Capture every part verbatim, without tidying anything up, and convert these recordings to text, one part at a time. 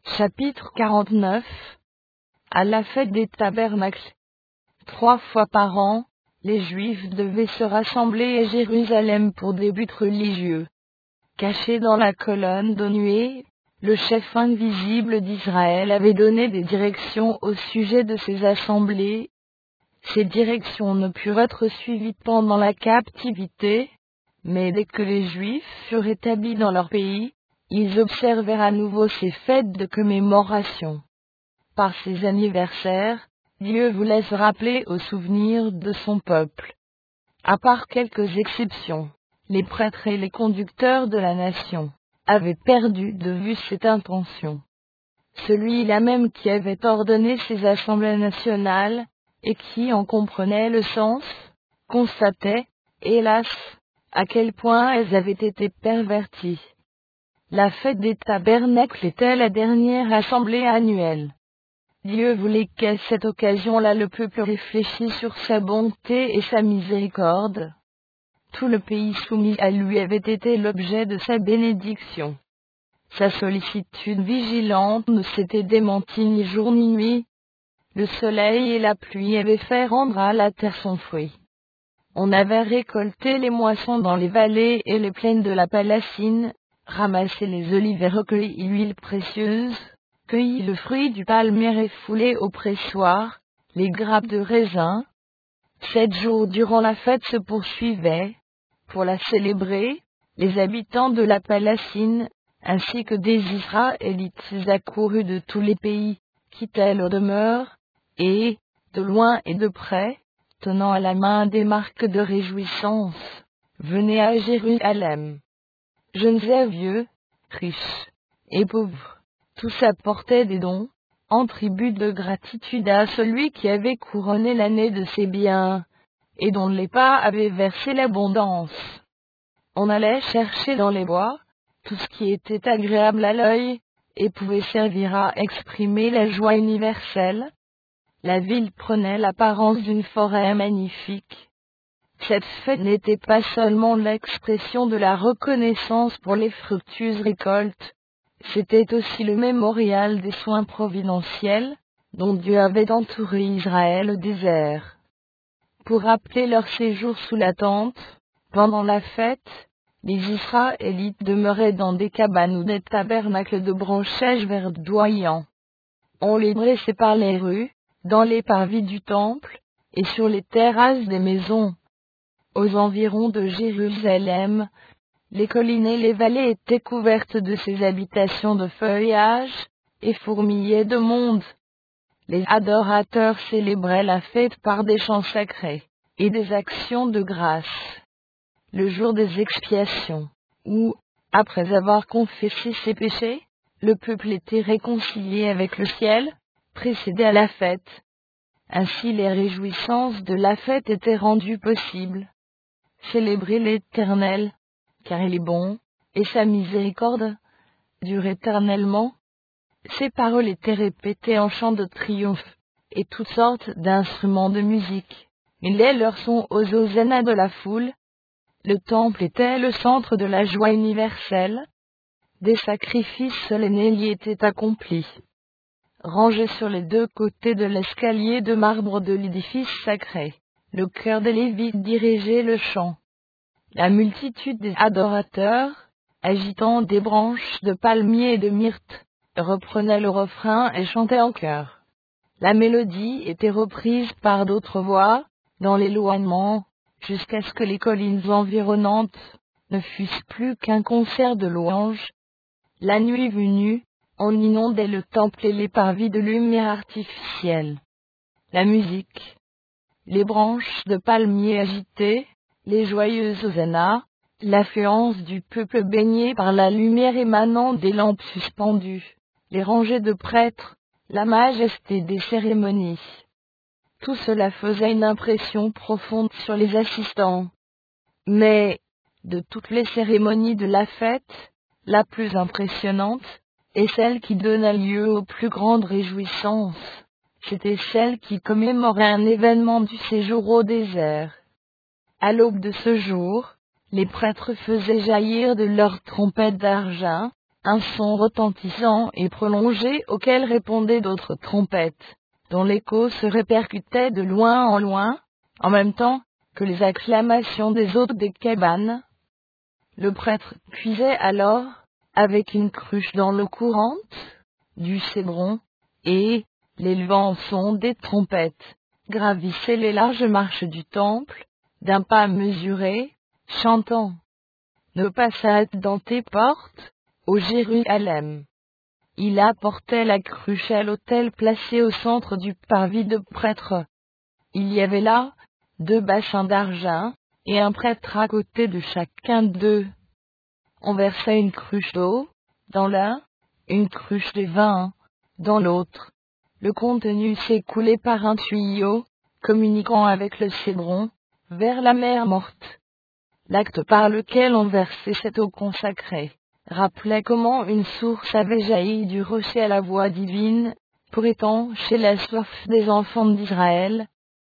Chapitre quarante-neuf. À la fête des tabernacles. Trois fois par an, les Juifs devaient se rassembler à Jérusalem pour des buts religieux. Caché dans la colonne de nuée, le chef invisible d'Israël avait donné des directions au sujet de ces assemblées. Ces directions ne purent être suivies pendant la captivité, mais dès que les Juifs furent établis dans leur pays, ils observèrent à nouveau ces fêtes de commémoration. Par ces anniversaires, Dieu voulait se rappeler au souvenir de son peuple. À part quelques exceptions, les prêtres et les conducteurs de la nation avaient perdu de vue cette intention. Celui-là même qui avait ordonné ces assemblées nationales, et qui en comprenait le sens, constatait, hélas, à quel point elles avaient été perverties. La fête des tabernacles était la dernière assemblée annuelle. Dieu voulait qu'à cette occasion-là le peuple réfléchît sur sa bonté et sa miséricorde. Tout le pays soumis à lui avait été l'objet de sa bénédiction. Sa sollicitude vigilante ne s'était démentie ni jour ni nuit. Le soleil et la pluie avaient fait rendre à la terre son fruit. On avait récolté les moissons dans les vallées et les plaines de la Palestine, ramassé les olives et recueilli l'huile précieuse, cueilli le fruit du palmier et foulé au pressoir, les grappes de raisin. Sept jours durant la fête se poursuivaient. Pour la célébrer, les habitants de la Palestine, ainsi que des Israélites accourus de tous les pays, quittaient leurs demeures, et, de loin et de près, tenant à la main des marques de réjouissance, venaient à Jérusalem. Jeunes et vieux, riches et pauvres, tous apportaient des dons, en tribut de gratitude à celui qui avait couronné l'année de ses biens, et dont les pas avaient versé l'abondance. On allait chercher dans les bois, tout ce qui était agréable à l'œil, et pouvait servir à exprimer la joie universelle. La ville prenait l'apparence d'une forêt magnifique. Cette fête n'était pas seulement l'expression de la reconnaissance pour les fructueuses récoltes, c'était aussi le mémorial des soins providentiels, dont Dieu avait entouré Israël au désert. Pour rappeler leur séjour sous la tente, pendant la fête, les Israélites demeuraient dans des cabanes ou des tabernacles de branchages verdoyants. On les dressait par les rues, dans les parvis du temple, et sur les terrasses des maisons. Aux environs de Jérusalem, les collines et les vallées étaient couvertes de ces habitations de feuillage, et fourmillaient de monde. Les adorateurs célébraient la fête par des chants sacrés, et des actions de grâce. Le jour des expiations, où, après avoir confessé ses péchés, le peuple était réconcilié avec le ciel, précédait à la fête. Ainsi les réjouissances de la fête étaient rendues possibles. Célébrer l'Éternel, car il est bon, et sa miséricorde dure éternellement. Ces paroles étaient répétées en chant de triomphe, et toutes sortes d'instruments de musique. Ils mêlaient leur son aux hosannas de la foule. Le temple était le centre de la joie universelle. Des sacrifices solennels y étaient accomplis. Rangés sur les deux côtés de l'escalier de marbre de l'édifice sacré, le chœur des Lévites dirigeait le chant. La multitude des adorateurs, agitant des branches de palmier et de myrte, reprenait le refrain et chantait en chœur. La mélodie était reprise par d'autres voix, dans l'éloignement, jusqu'à ce que les collines environnantes ne fussent plus qu'un concert de louanges. La nuit venue, on inondait le temple et les parvis de lumière artificielle. La musique, les branches de palmier agitées, les joyeuses hosannas, l'affluence du peuple baigné par la lumière émanant des lampes suspendues, les rangées de prêtres, la majesté des cérémonies. Tout cela faisait une impression profonde sur les assistants. Mais, de toutes les cérémonies de la fête, la plus impressionnante, et celle qui donna lieu aux plus grandes réjouissances, c'était celle qui commémorait un événement du séjour au désert. À l'aube de ce jour, les prêtres faisaient jaillir de leurs trompettes d'argent, un son retentissant et prolongé auquel répondaient d'autres trompettes, dont l'écho se répercutait de loin en loin, en même temps que les acclamations des hôtes des cabanes. Le prêtre puisait alors, avec une cruche dans l'eau courante du Cédron, et, l'élevant au son des trompettes, gravissait les larges marches du temple, d'un pas mesuré, chantant « Ne passât dans tes portes, ô Jérusalem ». Il apportait la cruche à l'autel placé au centre du parvis de prêtres. Il y avait là deux bassins d'argent, et un prêtre à côté de chacun d'eux. On versait une cruche d'eau, dans l'un, une cruche de vin, dans l'autre. Le contenu s'écoulait par un tuyau, communiquant avec le Cédron, vers la mer morte. L'acte par lequel on versait cette eau consacrée rappelait comment une source avait jailli du rocher à la voix divine, pour étancher la soif des enfants d'Israël.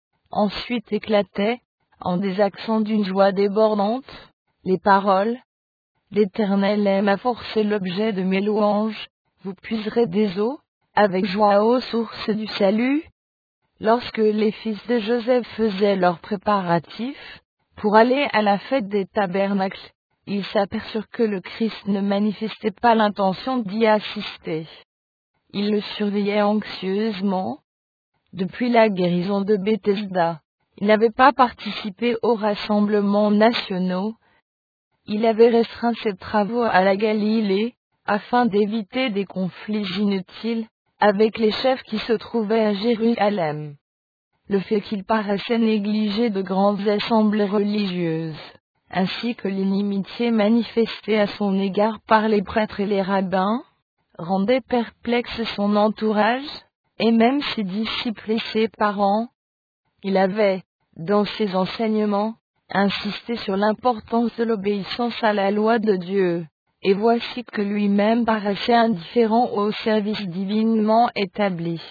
Ensuite éclataient, en des accents d'une joie débordante, les paroles « L'Éternel aime à forcer l'objet de mes louanges, vous puiserez des eaux, avec joie aux sources du salut ». Lorsque les fils de Joseph faisaient leurs préparatifs pour aller à la fête des tabernacles, ils s'aperçurent que le Christ ne manifestait pas l'intention d'y assister. Ils le surveillaient anxieusement. Depuis la guérison de Bethesda, il n'avait pas participé aux rassemblements nationaux. Il avait restreint ses travaux à la Galilée, afin d'éviter des conflits inutiles avec les chefs qui se trouvaient à Jérusalem. Le fait qu'il paraissait négliger de grandes assemblées religieuses, ainsi que l'inimitié manifestée à son égard par les prêtres et les rabbins, rendait perplexe son entourage, et même ses disciples et ses parents. Il avait, dans ses enseignements, insisté sur l'importance de l'obéissance à la loi de Dieu, et voici que lui-même paraissait indifférent au service divinement établi.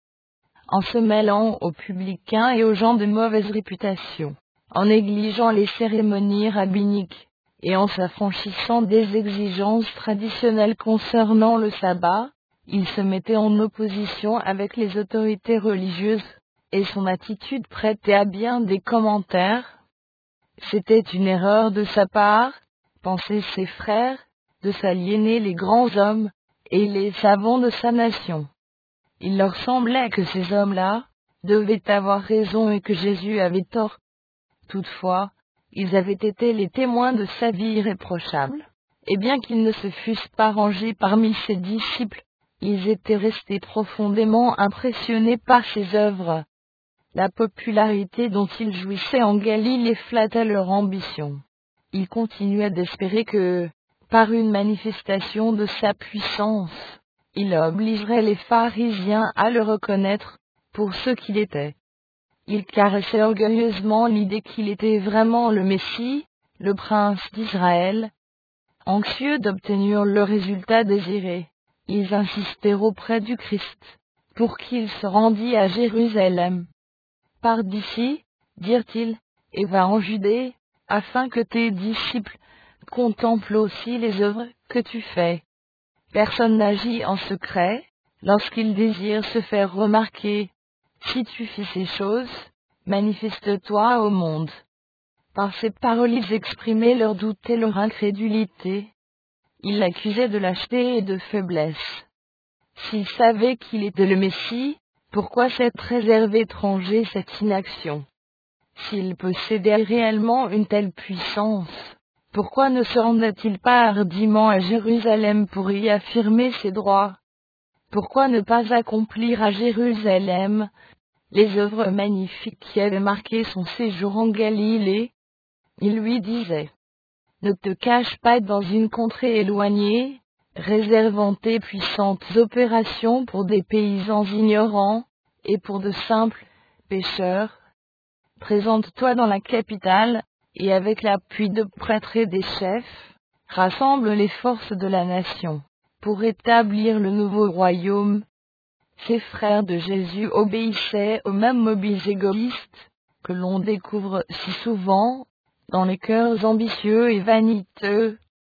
En se mêlant aux publicains et aux gens de mauvaise réputation, en négligeant les cérémonies rabbiniques, et en s'affranchissant des exigences traditionnelles concernant le sabbat, il se mettait en opposition avec les autorités religieuses, et son attitude prêtait à bien des commentaires. C'était une erreur de sa part, pensaient ses frères, de s'aliéner les grands hommes, et les savants de sa nation. Il leur semblait que ces hommes-là devaient avoir raison et que Jésus avait tort. Toutefois, ils avaient été les témoins de sa vie irréprochable, et bien qu'ils ne se fussent pas rangés parmi ses disciples, ils étaient restés profondément impressionnés par ses œuvres. La popularité dont ils jouissaient en Galilée flattait leur ambition. Ils continuaient d'espérer que, par une manifestation de sa puissance, il obligerait les pharisiens à le reconnaître pour ce qu'il était. Ils caressaient orgueilleusement l'idée qu'il était vraiment le Messie, le prince d'Israël. Anxieux d'obtenir le résultat désiré, ils insistèrent auprès du Christ, pour qu'il se rendît à Jérusalem. « Pars d'ici, dirent-ils, et va en Judée, afin que tes disciples contemplent aussi les œuvres que tu fais. Personne n'agit en secret, lorsqu'il désire se faire remarquer. Si tu fais ces choses, manifeste-toi au monde. » Par ces paroles ils exprimaient leur doute et leur incrédulité. Ils l'accusaient de lâcheté et de faiblesse. S'ils savaient qu'il était le Messie, pourquoi s'être réservé étranger cette inaction? S'il possédait réellement une telle puissance, pourquoi ne se rendait-il pas hardiment à Jérusalem pour y affirmer ses droits? Pourquoi ne pas accomplir à Jérusalem les œuvres magnifiques qui avaient marqué son séjour en Galilée? Il lui disait, « Ne te cache pas dans une contrée éloignée, réservant tes puissantes opérations pour des paysans ignorants et pour de simples pécheurs. Présente-toi dans la capitale, et avec l'appui de prêtres et des chefs, rassemble les forces de la nation, pour établir le nouveau royaume. » Ces frères de Jésus obéissaient aux mêmes mobiles égoïstes que l'on découvre si souvent dans les cœurs ambitieux et vaniteux.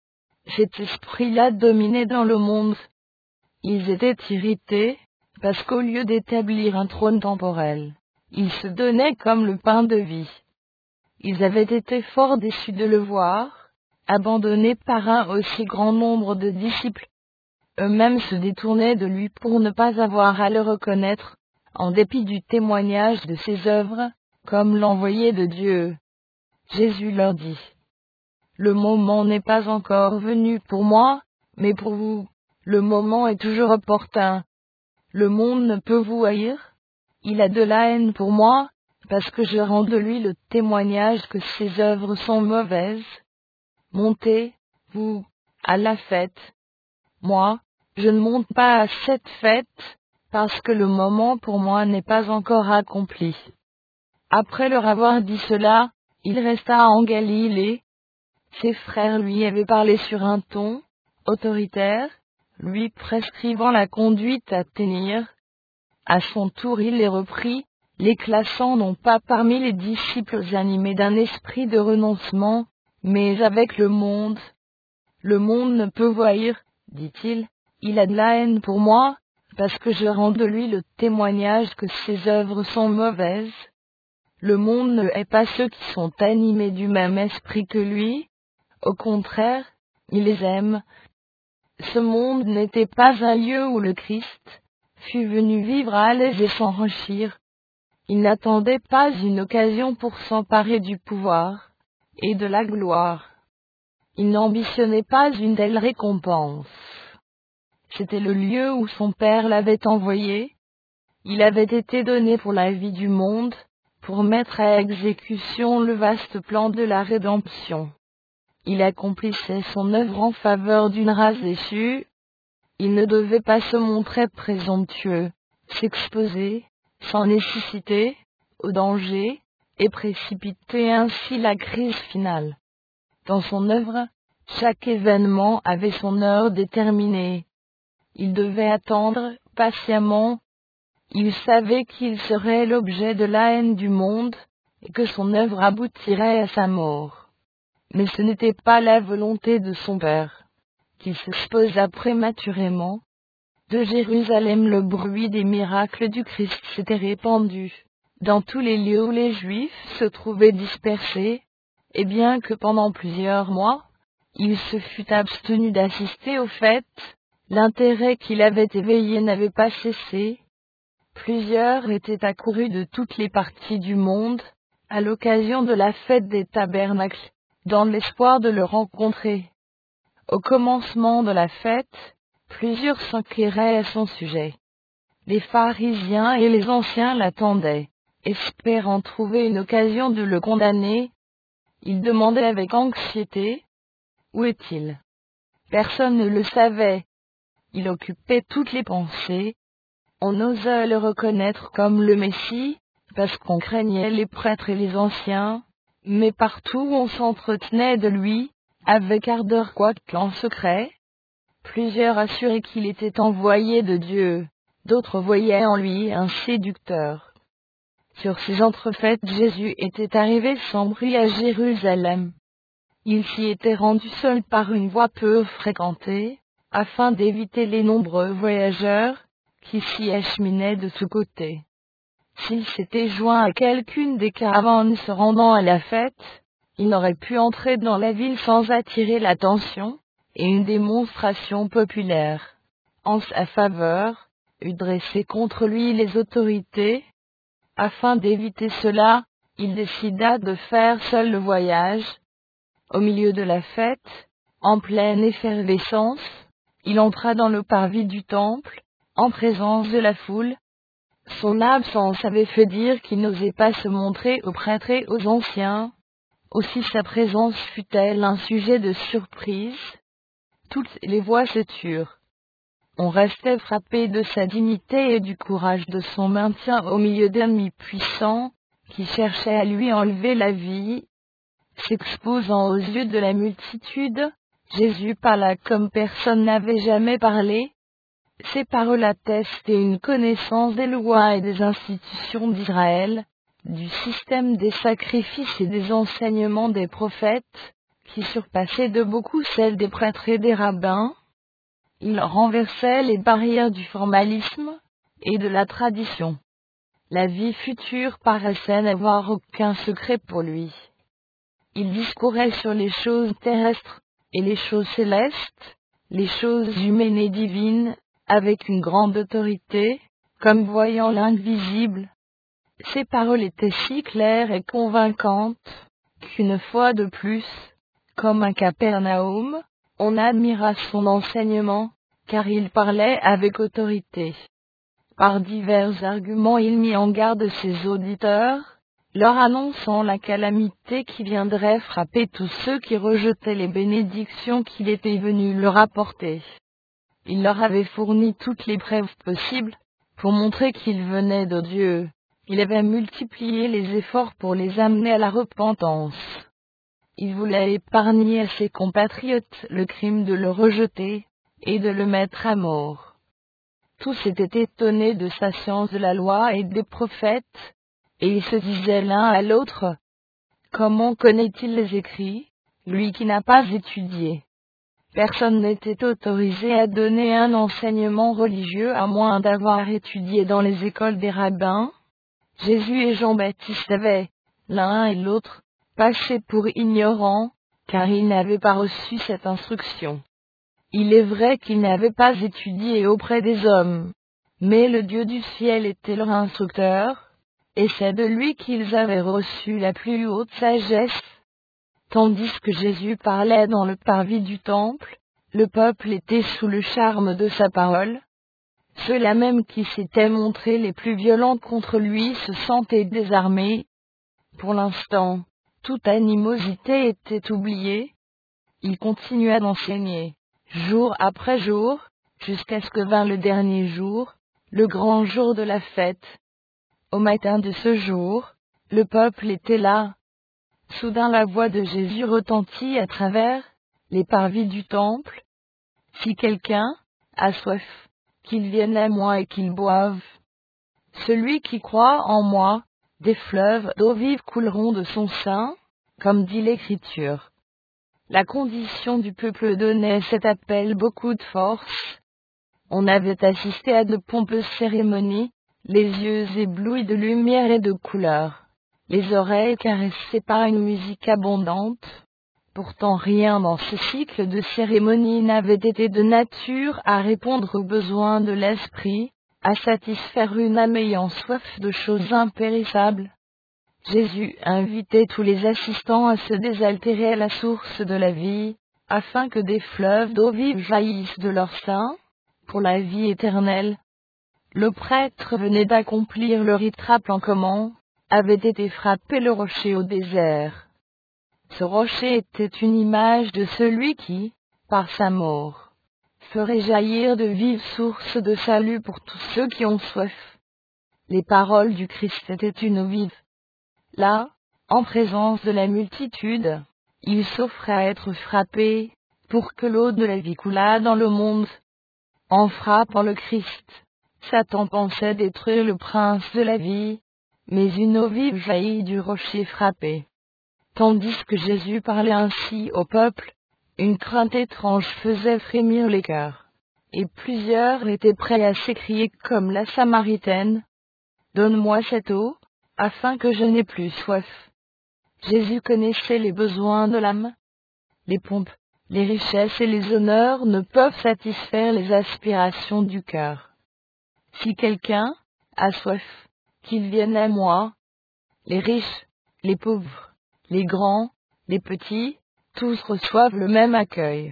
Cet esprit-là dominait dans le monde. Ils étaient irrités, parce qu'au lieu d'établir un trône temporel, il se donnait comme le pain de vie. Ils avaient été fort déçus de le voir, abandonné par un aussi grand nombre de disciples. Eux-mêmes se détournaient de lui pour ne pas avoir à le reconnaître, en dépit du témoignage de ses œuvres, comme l'envoyé de Dieu. Jésus leur dit: Le moment n'est pas encore venu pour moi, mais pour vous, le moment est toujours opportun. Le monde ne peut vous haïr. Il a de la haine pour moi, parce que je rends de lui le témoignage que ses œuvres sont mauvaises. Montez, vous, à la fête. Moi, je ne monte pas à cette fête, parce que le moment pour moi n'est pas encore accompli. Après leur avoir dit cela, il resta en Galilée. Ses frères lui avaient parlé sur un ton autoritaire, lui prescrivant la conduite à tenir. À son tour il les reprit, les classant non pas parmi les disciples animés d'un esprit de renoncement, mais avec le monde. Le monde ne peut vous haïr, dit-il, il a de la haine pour moi, parce que je rends de lui le témoignage que ses œuvres sont mauvaises. Le monde ne hait pas ceux qui sont animés du même esprit que lui, au contraire, il les aime. Ce monde n'était pas un lieu où le Christ fût venu vivre à l'aise et s'enrichir. Il n'attendait pas une occasion pour s'emparer du pouvoir et de la gloire. Il n'ambitionnait pas une telle récompense. C'était le lieu où son Père l'avait envoyé. Il avait été donné pour la vie du monde, pour mettre à exécution le vaste plan de la rédemption. Il accomplissait son œuvre en faveur d'une race déchue. Il ne devait pas se montrer présomptueux, s'exposer, sans nécessité, au danger, et précipiter ainsi la crise finale. Dans son œuvre, chaque événement avait son heure déterminée. Il devait attendre, patiemment. Il savait qu'il serait l'objet de la haine du monde, et que son œuvre aboutirait à sa mort. Mais ce n'était pas la volonté de son Père, qu'il s'exposa prématurément. De Jérusalem le bruit des miracles du Christ s'était répandu dans tous les lieux où les Juifs se trouvaient dispersés, et bien que pendant plusieurs mois, il se fût abstenu d'assister aux fêtes, l'intérêt qu'il avait éveillé n'avait pas cessé. Plusieurs étaient accourus de toutes les parties du monde, à l'occasion de la fête des tabernacles, dans l'espoir de le rencontrer. Au commencement de la fête, plusieurs s'enquéraient à son sujet. Les pharisiens et les anciens l'attendaient, espérant trouver une occasion de le condamner. Ils demandaient avec anxiété: Où est-il? Personne ne le savait. Il occupait toutes les pensées. On osait le reconnaître comme le Messie, parce qu'on craignait les prêtres et les anciens, mais partout on s'entretenait de lui, avec ardeur quoique en secret. Plusieurs assuraient qu'il était envoyé de Dieu, d'autres voyaient en lui un séducteur. Sur ces entrefaites, Jésus était arrivé sans bruit à Jérusalem. Il s'y était rendu seul par une voie peu fréquentée, afin d'éviter les nombreux voyageurs qui s'y acheminaient de tous côtés. S'il s'était joint à quelqu'une des caravanes se rendant à la fête, il n'aurait pu entrer dans la ville sans attirer l'attention, et une démonstration populaire en sa faveur eût dressé contre lui les autorités. Afin d'éviter cela, il décida de faire seul le voyage. Au milieu de la fête, en pleine effervescence, il entra dans le parvis du temple, en présence de la foule. Son absence avait fait dire qu'il n'osait pas se montrer aux prêtres et aux anciens. Aussi sa présence fut-elle un sujet de surprise. Toutes les voix se turent. On restait frappé de sa dignité et du courage de son maintien au milieu d'ennemis puissants, qui cherchaient à lui enlever la vie. S'exposant aux yeux de la multitude, Jésus parla comme personne n'avait jamais parlé. Ses paroles attestaient une connaissance des lois et des institutions d'Israël, du système des sacrifices et des enseignements des prophètes. qui surpassait de beaucoup celle des prêtres et des rabbins. Il renversait les barrières du formalisme et de la tradition. La vie future paraissait n'avoir aucun secret pour lui. Il discourait sur les choses terrestres et les choses célestes, les choses humaines et divines, avec une grande autorité, comme voyant l'invisible. Ses paroles étaient si claires et convaincantes, qu'une fois de plus, comme à Capernaum, on admira son enseignement, car il parlait avec autorité. Par divers arguments il mit en garde ses auditeurs, leur annonçant la calamité qui viendrait frapper tous ceux qui rejetaient les bénédictions qu'il était venu leur apporter. Il leur avait fourni toutes les preuves possibles, pour montrer qu'il venait de Dieu. Il avait multiplié les efforts pour les amener à la repentance. Il voulait épargner à ses compatriotes le crime de le rejeter, et de le mettre à mort. Tous étaient étonnés de sa science de la loi et des prophètes, et ils se disaient l'un à l'autre, « Comment connaît-il les écrits, lui qui n'a pas étudié ?» Personne n'était autorisé à donner un enseignement religieux à moins d'avoir étudié dans les écoles des rabbins. Jésus et Jean-Baptiste avaient, l'un et l'autre, passé pour ignorants, car ils n'avaient pas reçu cette instruction. Il est vrai qu'ils n'avaient pas étudié auprès des hommes, mais le Dieu du ciel était leur instructeur, et c'est de lui qu'ils avaient reçu la plus haute sagesse. Tandis que Jésus parlait dans le parvis du temple, le peuple était sous le charme de sa parole. Ceux-là même qui s'étaient montrés les plus violents contre lui se sentaient désarmés. Pour l'instant, toute animosité était oubliée. Il continua d'enseigner, jour après jour, jusqu'à ce que vint le dernier jour, le grand jour de la fête. Au matin de ce jour, le peuple était là. Soudain la voix de Jésus retentit à travers les parvis du temple. « Si quelqu'un a soif, qu'il vienne à moi et qu'il boive. Celui qui croit en moi, des fleuves d'eau vive couleront de son sein, comme dit l'Écriture. » La condition du peuple donnait cet appel beaucoup de force. On avait assisté à de pompeuses cérémonies, les yeux éblouis de lumière et de couleurs, les oreilles caressées par une musique abondante. Pourtant rien dans ce cycle de cérémonies n'avait été de nature à répondre aux besoins de l'esprit, à satisfaire une âme ayant soif de choses impérissables. Jésus invitait tous les assistants à se désaltérer à la source de la vie, afin que des fleuves d'eau vive jaillissent de leur sein, pour la vie éternelle. Le prêtre venait d'accomplir le rite rappelant comment avait été frappé le rocher au désert. Ce rocher était une image de celui qui, par sa mort, ferait jaillir de vives sources de salut pour tous ceux qui ont soif. Les paroles du Christ étaient une eau vive. Là, en présence de la multitude, il s'offrait à être frappé, pour que l'eau de la vie coulât dans le monde. En frappant le Christ, Satan pensait détruire le prince de la vie, mais une eau vive jaillit du rocher frappé. Tandis que Jésus parlait ainsi au peuple, une crainte étrange faisait frémir les cœurs, et plusieurs étaient prêts à s'écrier comme la Samaritaine, « Donne-moi cette eau, afin que je n'ai plus soif. » Jésus connaissait les besoins de l'âme. Les pompes, les richesses et les honneurs ne peuvent satisfaire les aspirations du cœur. Si quelqu'un a soif, qu'il vienne à moi. Les riches, les pauvres, les grands, les petits, tous reçoivent le même accueil.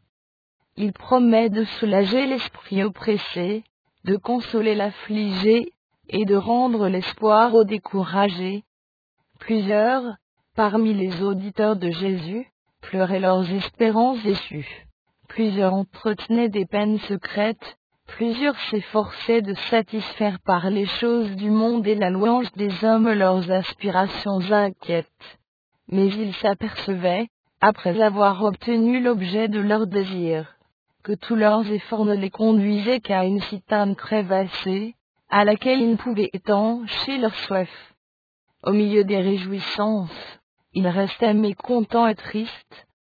Il promet de soulager l'esprit oppressé, de consoler l'affligé, et de rendre l'espoir aux découragés. Plusieurs, parmi les auditeurs de Jésus, pleuraient leurs espérances déçues. Plusieurs entretenaient des peines secrètes, plusieurs s'efforçaient de satisfaire par les choses du monde et la louange des hommes leurs aspirations inquiètes. Mais ils s'apercevaient, après avoir obtenu l'objet de leurs désirs, que tous leurs efforts ne les conduisaient qu'à une citerne crevassée, à laquelle ils ne pouvaient étancher leur soif. Au milieu des réjouissances, ils restaient mécontents et tristes,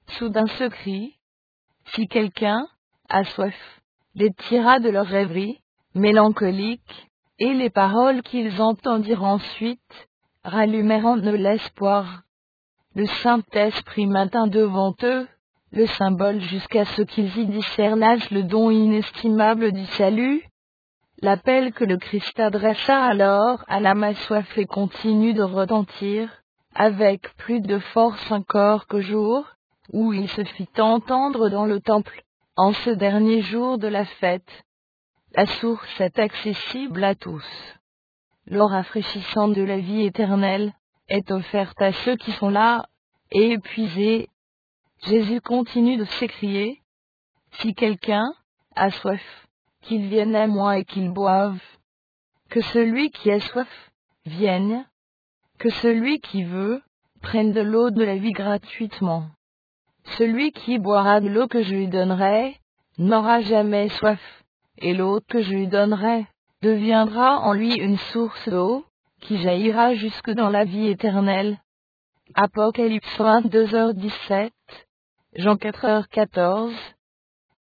Soudain ce cri, si quelqu'un a soif, les tira de leur rêverie mélancolique, et les paroles qu'ils entendirent ensuite rallumèrent en eux l'espoir. Le Saint-Esprit maintint devant eux le symbole jusqu'à ce qu'ils y discernassent le don inestimable du salut. L'appel que le Christ adressa alors à l'âme assoiffée continue de retentir, avec plus de force encore qu'au jour où il se fit entendre dans le temple, en ce dernier jour de la fête. La source est accessible à tous. L'eau rafraîchissante de la vie éternelle est offerte à ceux qui sont là et épuisés. Jésus continue de s'écrier, si quelqu'un a soif, qu'il vienne à moi et qu'il boive. Que celui qui a soif vienne, que celui qui veut prenne de l'eau de la vie gratuitement. Celui qui boira de l'eau que je lui donnerai n'aura jamais soif, et l'eau que je lui donnerai deviendra en lui une source d'eau qui jaillira jusque dans la vie éternelle. Apocalypse vingt-deux heures dix-sept, Jean quatre heures quatorze.